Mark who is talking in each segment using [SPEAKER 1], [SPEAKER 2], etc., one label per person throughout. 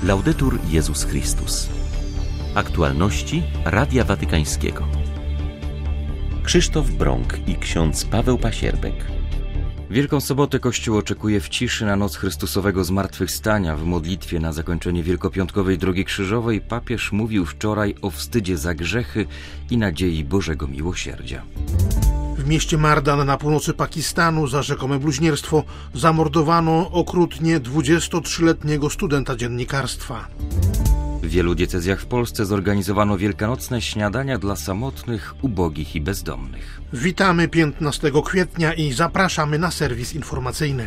[SPEAKER 1] Laudetur Jezus Chrystus. Aktualności Radia Watykańskiego. Krzysztof Brąk i ksiądz Paweł Pasierbek. Wielką Sobotę Kościół oczekuje w ciszy na noc Chrystusowego zmartwychwstania. W modlitwie na zakończenie wielkopiątkowej Drogi Krzyżowej papież mówił wczoraj o wstydzie za grzechy i nadziei Bożego Miłosierdzia.
[SPEAKER 2] W mieście Mardan na północy Pakistanu za rzekome bluźnierstwo zamordowano okrutnie 23-letniego studenta dziennikarstwa.
[SPEAKER 1] W wielu diecezjach w Polsce zorganizowano wielkanocne śniadania dla samotnych, ubogich i bezdomnych.
[SPEAKER 2] Witamy 15 kwietnia i zapraszamy na serwis informacyjny.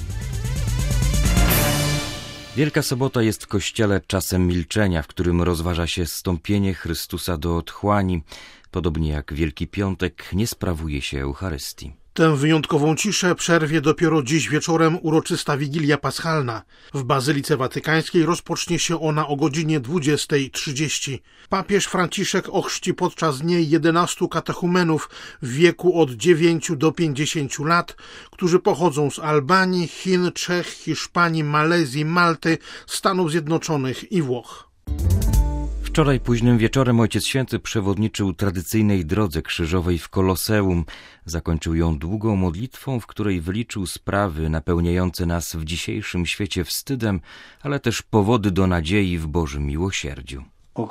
[SPEAKER 1] Wielka Sobota jest w Kościele czasem milczenia, w którym rozważa się zstąpienie Chrystusa do otchłani. Podobnie jak Wielki Piątek nie sprawuje się Eucharystii.
[SPEAKER 2] Tę wyjątkową ciszę przerwie dopiero dziś wieczorem uroczysta Wigilia Paschalna. W Bazylice Watykańskiej rozpocznie się ona o godzinie 20:30. Papież Franciszek ochrzci podczas niej 11 katechumenów w wieku od 9 do 50 lat, którzy pochodzą z Albanii, Chin, Czech, Hiszpanii, Malezji, Malty, Stanów Zjednoczonych i Włoch.
[SPEAKER 1] Wczoraj późnym wieczorem Ojciec Święty przewodniczył tradycyjnej drodze krzyżowej w Koloseum. Zakończył ją długą modlitwą, w której wyliczył sprawy napełniające nas w dzisiejszym świecie wstydem, ale też powody do nadziei w Bożym miłosierdziu.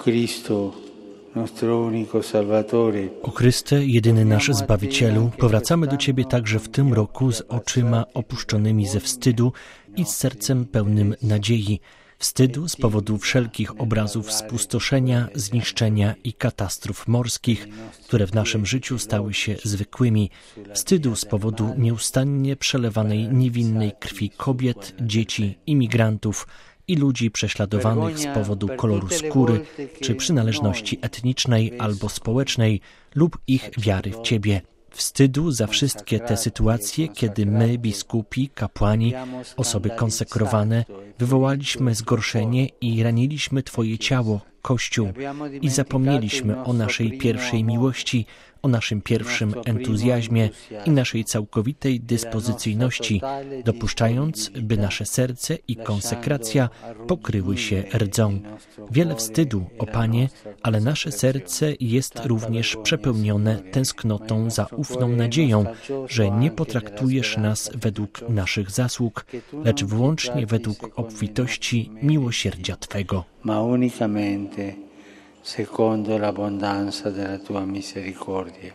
[SPEAKER 3] O Chryste, jedyny nasz Zbawicielu, powracamy do Ciebie także w tym roku z oczyma opuszczonymi ze wstydu i z sercem pełnym nadziei. Wstydu z powodu wszelkich obrazów spustoszenia, zniszczenia i katastrof morskich, które w naszym życiu stały się zwykłymi. Wstydu z powodu nieustannie przelewanej niewinnej krwi kobiet, dzieci, imigrantów i ludzi prześladowanych z powodu koloru skóry czy przynależności etnicznej albo społecznej lub ich wiary w Ciebie. Wstydu za wszystkie te sytuacje, kiedy my, biskupi, kapłani, osoby konsekrowane, wywołaliśmy zgorszenie i raniliśmy Twoje ciało, Kościół, i zapomnieliśmy o naszej pierwszej miłości, o naszym pierwszym entuzjazmie i naszej całkowitej dyspozycyjności, dopuszczając, by nasze serce i konsekracja pokryły się rdzą. Wiele wstydu, o Panie, ale nasze serce jest również przepełnione tęsknotą za ufną nadzieją, że nie potraktujesz nas według naszych zasług, lecz wyłącznie według obfitości miłosierdzia Twego.
[SPEAKER 4] Secondo l'abbondanza della tua misericordia.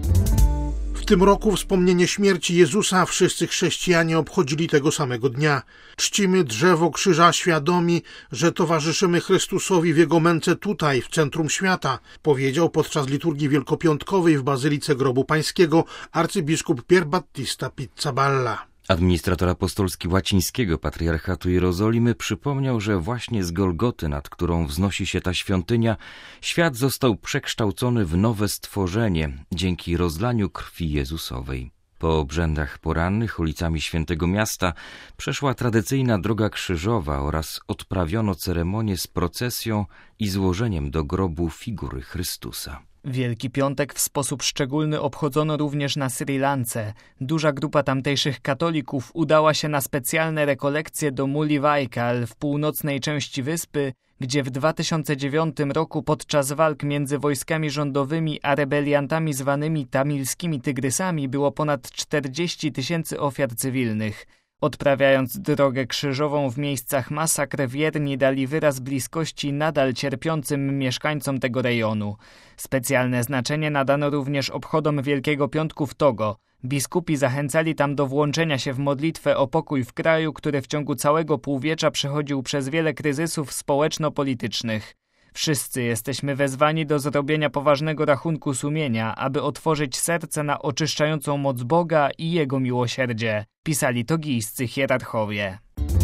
[SPEAKER 2] W tym roku wspomnienie śmierci Jezusa wszyscy chrześcijanie obchodzili tego samego dnia. Czcimy drzewo krzyża świadomi, że towarzyszymy Chrystusowi w Jego męce tutaj, w centrum świata, powiedział podczas liturgii wielkopiątkowej w Bazylice Grobu Pańskiego arcybiskup Pier Battista Pizzaballa.
[SPEAKER 1] Administrator apostolski łacińskiego Patriarchatu Jerozolimy przypomniał, że właśnie z Golgoty, nad którą wznosi się ta świątynia, świat został przekształcony w nowe stworzenie dzięki rozlaniu krwi Jezusowej. Po obrzędach porannych ulicami Świętego Miasta przeszła tradycyjna droga krzyżowa oraz odprawiono ceremonię z procesją i złożeniem do grobu figury Chrystusa.
[SPEAKER 5] Wielki Piątek w sposób szczególny obchodzono również na Sri Lance. Duża grupa tamtejszych katolików udała się na specjalne rekolekcje do Mullivaikkal w północnej części wyspy, gdzie w 2009 roku podczas walk między wojskami rządowymi a rebeliantami zwanymi tamilskimi tygrysami było ponad 40 000 ofiar cywilnych. Odprawiając drogę krzyżową w miejscach masakr, wierni dali wyraz bliskości nadal cierpiącym mieszkańcom tego rejonu. Specjalne znaczenie nadano również obchodom Wielkiego Piątku w Togo. Biskupi zachęcali tam do włączenia się w modlitwę o pokój w kraju, który w ciągu całego półwiecza przechodził przez wiele kryzysów społeczno-politycznych. Wszyscy jesteśmy wezwani do zrobienia poważnego rachunku sumienia, aby otworzyć serce na oczyszczającą moc Boga i Jego miłosierdzie, pisali togijscy hierarchowie.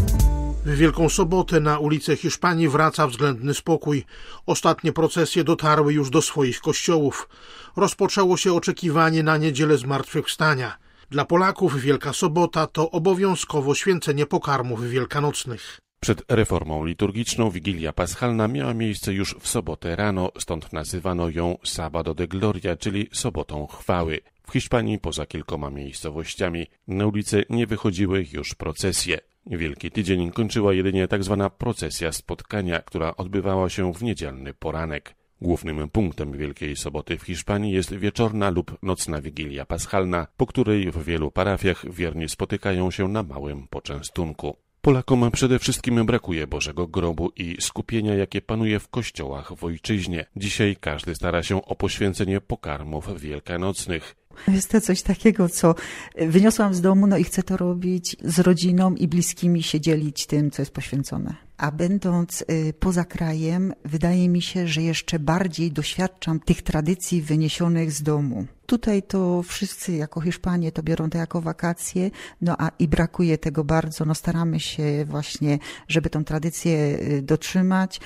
[SPEAKER 2] W Wielką Sobotę na ulice Hiszpanii wraca względny spokój. Ostatnie procesje dotarły już do swoich kościołów. Rozpoczęło się oczekiwanie na niedzielę zmartwychwstania. Dla Polaków Wielka Sobota to obowiązkowo święcenie pokarmów wielkanocnych.
[SPEAKER 6] Przed reformą liturgiczną Wigilia Paschalna miała miejsce już w sobotę rano, stąd nazywano ją Sábado de Gloria, czyli sobotą chwały. W Hiszpanii poza kilkoma miejscowościami na ulice nie wychodziły już procesje. Wielki Tydzień kończyła jedynie tzw. procesja spotkania, która odbywała się w niedzielny poranek. Głównym punktem Wielkiej Soboty w Hiszpanii jest wieczorna lub nocna Wigilia Paschalna, po której w wielu parafiach wierni spotykają się na małym poczęstunku. Polakom przede wszystkim brakuje Bożego Grobu i skupienia, jakie panuje w kościołach w ojczyźnie. Dzisiaj każdy stara się o poświęcenie pokarmów wielkanocnych.
[SPEAKER 7] Jest to coś takiego, co wyniosłam z domu, i chcę to robić z rodziną i bliskimi, się dzielić tym, co jest poświęcone. A będąc poza krajem, wydaje mi się, że jeszcze bardziej doświadczam tych tradycji wyniesionych z domu. Tutaj to wszyscy jako Hiszpanie to biorą to jako wakacje, i brakuje tego bardzo. Staramy się właśnie, żeby tą tradycję dotrzymać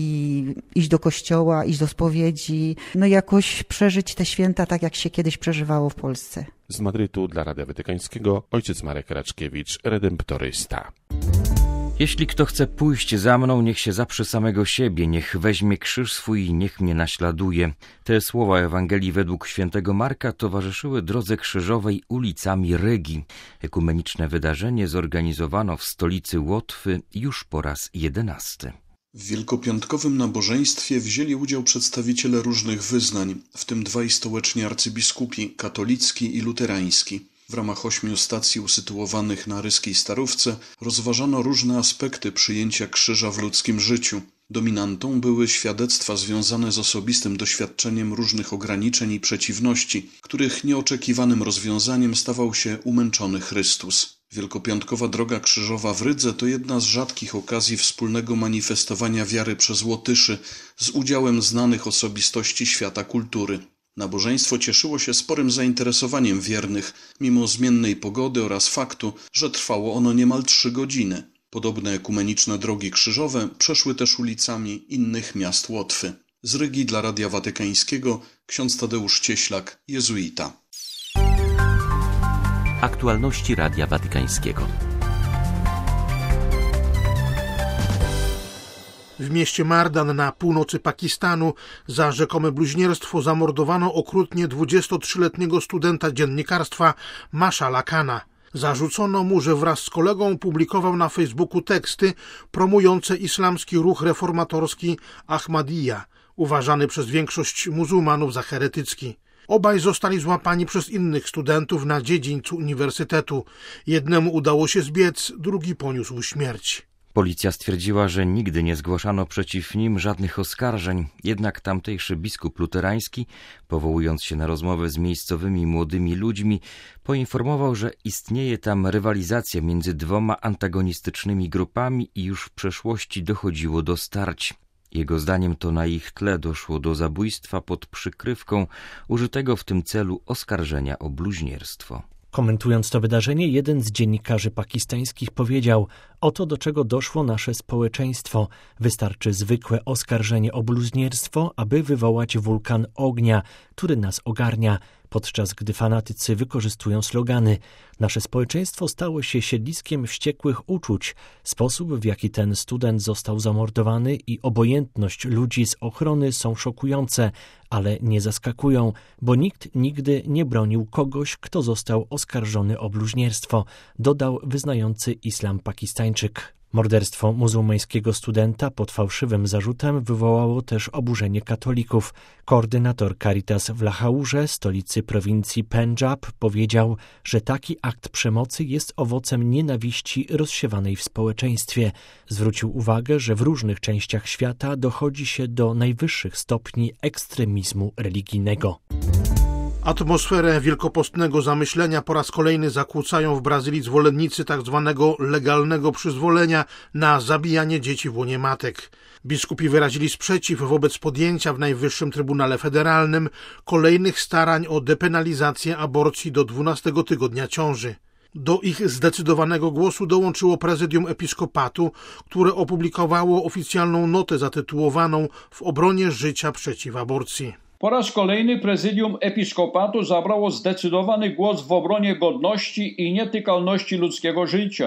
[SPEAKER 7] i iść do kościoła, iść do spowiedzi, jakoś przeżyć te święta tak, jak się kiedyś przeżywało w Polsce.
[SPEAKER 6] Z Madrytu dla Radia Watykańskiego ojciec Marek Raczkiewicz, redemptorysta.
[SPEAKER 1] Jeśli kto chce pójść za mną, niech się zaprze samego siebie, niech weźmie krzyż swój i niech mnie naśladuje. Te słowa Ewangelii według świętego Marka towarzyszyły drodze krzyżowej ulicami Rygi. Ekumeniczne wydarzenie zorganizowano w stolicy Łotwy już po raz 11.
[SPEAKER 8] W wielkopiątkowym nabożeństwie wzięli udział przedstawiciele różnych wyznań, w tym dwaj stołeczni arcybiskupi, katolicki i luterański. W ramach 8 stacji usytuowanych na ryskiej Starówce rozważano różne aspekty przyjęcia krzyża w ludzkim życiu. Dominantą były świadectwa związane z osobistym doświadczeniem różnych ograniczeń i przeciwności, których nieoczekiwanym rozwiązaniem stawał się umęczony Chrystus. Wielkopiątkowa droga krzyżowa w Rydze to jedna z rzadkich okazji wspólnego manifestowania wiary przez Łotyszy z udziałem znanych osobistości świata kultury. Nabożeństwo cieszyło się sporym zainteresowaniem wiernych, mimo zmiennej pogody oraz faktu, że trwało ono niemal 3 godziny. Podobne ekumeniczne drogi krzyżowe przeszły też ulicami innych miast Łotwy. Z Rygi dla Radia Watykańskiego ksiądz Tadeusz Cieślak, jezuita.
[SPEAKER 9] Aktualności Radia Watykańskiego.
[SPEAKER 2] W mieście Mardan na północy Pakistanu za rzekome bluźnierstwo zamordowano okrutnie 23-letniego studenta dziennikarstwa Mashala Khana. Zarzucono mu, że wraz z kolegą publikował na Facebooku teksty promujące islamski ruch reformatorski Ahmadiyya, uważany przez większość muzułmanów za heretycki. Obaj zostali złapani przez innych studentów na dziedzińcu uniwersytetu. Jednemu udało się zbiec, drugi poniósł śmierć.
[SPEAKER 1] Policja stwierdziła, że nigdy nie zgłaszano przeciw nim żadnych oskarżeń, jednak tamtejszy biskup luterański, powołując się na rozmowę z miejscowymi młodymi ludźmi, poinformował, że istnieje tam rywalizacja między 2 antagonistycznymi grupami i już w przeszłości dochodziło do starć. Jego zdaniem to na ich tle doszło do zabójstwa pod przykrywką użytego w tym celu oskarżenia o bluźnierstwo.
[SPEAKER 3] Komentując to wydarzenie, jeden z dziennikarzy pakistańskich powiedział: oto do czego doszło nasze społeczeństwo. Wystarczy zwykłe oskarżenie o bluźnierstwo, aby wywołać wulkan ognia, który nas ogarnia, podczas gdy fanatycy wykorzystują slogany. Nasze społeczeństwo stało się siedliskiem wściekłych uczuć. Sposób, w jaki ten student został zamordowany i obojętność ludzi z ochrony są szokujące, ale nie zaskakują, bo nikt nigdy nie bronił kogoś, kto został oskarżony o bluźnierstwo, dodał wyznający islam Pakistańczyk. Morderstwo muzułmańskiego studenta pod fałszywym zarzutem wywołało też oburzenie katolików. Koordynator Caritas w Lahaurze, stolicy prowincji Pendżab, powiedział, że taki akt przemocy jest owocem nienawiści rozsiewanej w społeczeństwie. Zwrócił uwagę, że w różnych częściach świata dochodzi się do najwyższych stopni ekstremizmu religijnego.
[SPEAKER 2] Atmosferę wielkopostnego zamyślenia po raz kolejny zakłócają w Brazylii zwolennicy tzw. legalnego przyzwolenia na zabijanie dzieci w łonie matek. Biskupi wyrazili sprzeciw wobec podjęcia w Najwyższym Trybunale Federalnym kolejnych starań o depenalizację aborcji do 12 tygodnia ciąży. Do ich zdecydowanego głosu dołączyło prezydium episkopatu, które opublikowało oficjalną notę zatytułowaną „W obronie życia przeciw aborcji”.
[SPEAKER 10] Po raz kolejny prezydium episkopatu zabrało zdecydowany głos w obronie godności i nietykalności ludzkiego życia.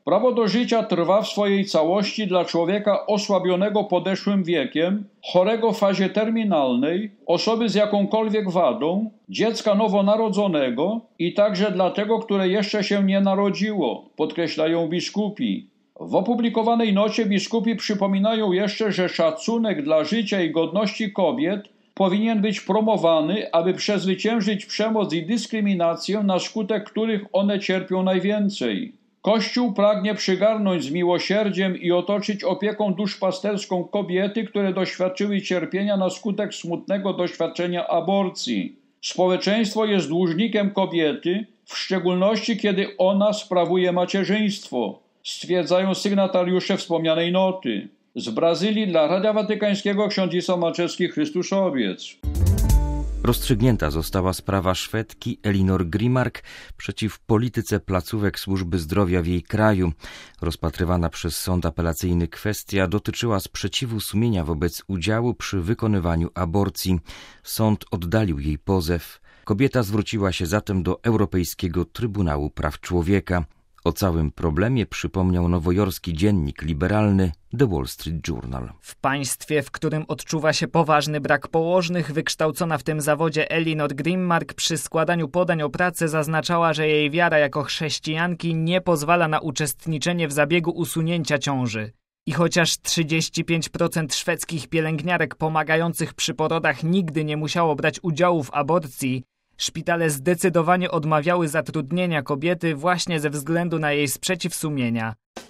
[SPEAKER 10] Prawo do życia trwa w swojej całości dla człowieka osłabionego podeszłym wiekiem, chorego w fazie terminalnej, osoby z jakąkolwiek wadą, dziecka nowonarodzonego i także dla tego, które jeszcze się nie narodziło, podkreślają biskupi. W opublikowanej nocie biskupi przypominają jeszcze, że szacunek dla życia i godności kobiet powinien być promowany, aby przezwyciężyć przemoc i dyskryminację, na skutek których one cierpią najwięcej. Kościół pragnie przygarnąć z miłosierdziem i otoczyć opieką duszpasterską kobiety, które doświadczyły cierpienia na skutek smutnego doświadczenia aborcji. Społeczeństwo jest dłużnikiem kobiety, w szczególności kiedy ona sprawuje macierzyństwo, stwierdzają sygnatariusze wspomnianej noty. Z Brazylii dla Radia Watykańskiego ksiądz Isa Malczewski, Chrystuszowiec.
[SPEAKER 1] Rozstrzygnięta została sprawa Szwedki Elinor Grimark przeciw polityce placówek służby zdrowia w jej kraju. Rozpatrywana przez sąd apelacyjny kwestia dotyczyła sprzeciwu sumienia wobec udziału przy wykonywaniu aborcji. Sąd oddalił jej pozew. Kobieta zwróciła się zatem do Europejskiego Trybunału Praw Człowieka. O całym problemie przypomniał nowojorski dziennik liberalny The Wall Street Journal.
[SPEAKER 5] W państwie, w którym odczuwa się poważny brak położnych, wykształcona w tym zawodzie Elinor Grimark przy składaniu podań o pracę zaznaczała, że jej wiara jako chrześcijanki nie pozwala na uczestniczenie w zabiegu usunięcia ciąży. I chociaż 35% szwedzkich pielęgniarek pomagających przy porodach nigdy nie musiało brać udziału w aborcji, szpitale zdecydowanie odmawiały zatrudnienia kobiety właśnie ze względu na jej sprzeciw sumienia.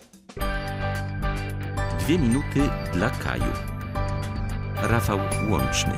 [SPEAKER 9] 2 minuty dla Kaju. Rafał Łączny.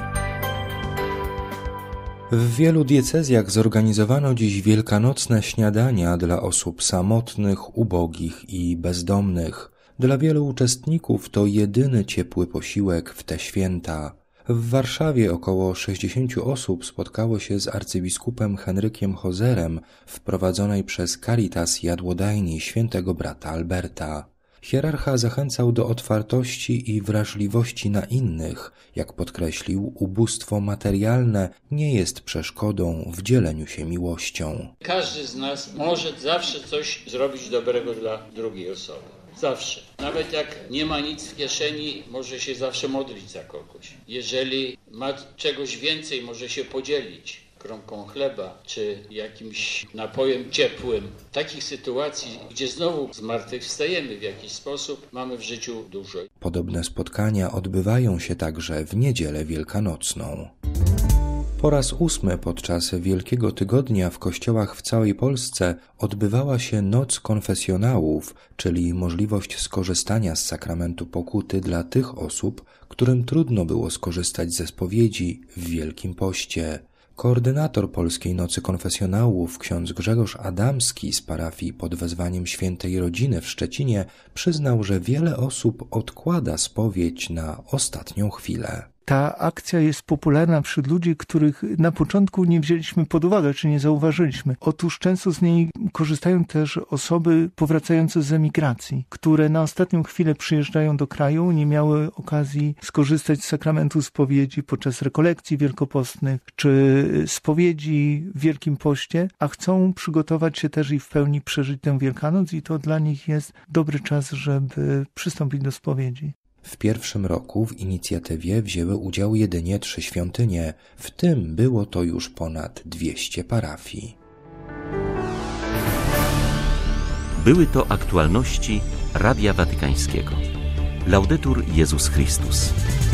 [SPEAKER 11] W wielu diecezjach zorganizowano dziś wielkanocne śniadania dla osób samotnych, ubogich i bezdomnych. Dla wielu uczestników to jedyny ciepły posiłek w te święta. W Warszawie około 60 osób spotkało się z arcybiskupem Henrykiem Hozerem w prowadzonej przez Caritas jadłodajni świętego brata Alberta. Hierarcha zachęcał do otwartości i wrażliwości na innych. Jak podkreślił, ubóstwo materialne nie jest przeszkodą w dzieleniu się miłością.
[SPEAKER 12] Każdy z nas może zawsze coś zrobić dobrego dla drugiej osoby. Zawsze. Nawet jak nie ma nic w kieszeni, może się zawsze modlić za kogoś. Jeżeli ma czegoś więcej, może się podzielić kromką chleba czy jakimś napojem ciepłym. W takich sytuacji, gdzie znowu zmartwychwstajemy w jakiś sposób, mamy w życiu dużo.
[SPEAKER 11] Podobne spotkania odbywają się także w Niedzielę Wielkanocną. Po raz 8 podczas Wielkiego Tygodnia w kościołach w całej Polsce odbywała się Noc Konfesjonałów, czyli możliwość skorzystania z sakramentu pokuty dla tych osób, którym trudno było skorzystać ze spowiedzi w Wielkim Poście. Koordynator Polskiej Nocy Konfesjonałów, ksiądz Grzegorz Adamski z parafii pod wezwaniem Świętej Rodziny w Szczecinie przyznał, że wiele osób odkłada spowiedź na ostatnią chwilę.
[SPEAKER 13] Ta akcja jest popularna wśród ludzi, których na początku nie wzięliśmy pod uwagę, czy nie zauważyliśmy. Otóż często z niej korzystają też osoby powracające z emigracji, które na ostatnią chwilę przyjeżdżają do kraju, nie miały okazji skorzystać z sakramentu spowiedzi podczas rekolekcji wielkopostnych, czy spowiedzi w Wielkim Poście, a chcą przygotować się też i w pełni przeżyć tę Wielkanoc i to dla nich jest dobry czas, żeby przystąpić do spowiedzi.
[SPEAKER 11] W pierwszym roku w inicjatywie wzięły udział jedynie 3 świątynie, w tym było to już ponad 200 parafii.
[SPEAKER 9] Były to aktualności Radia Watykańskiego. Laudetur Jezus Chrystus.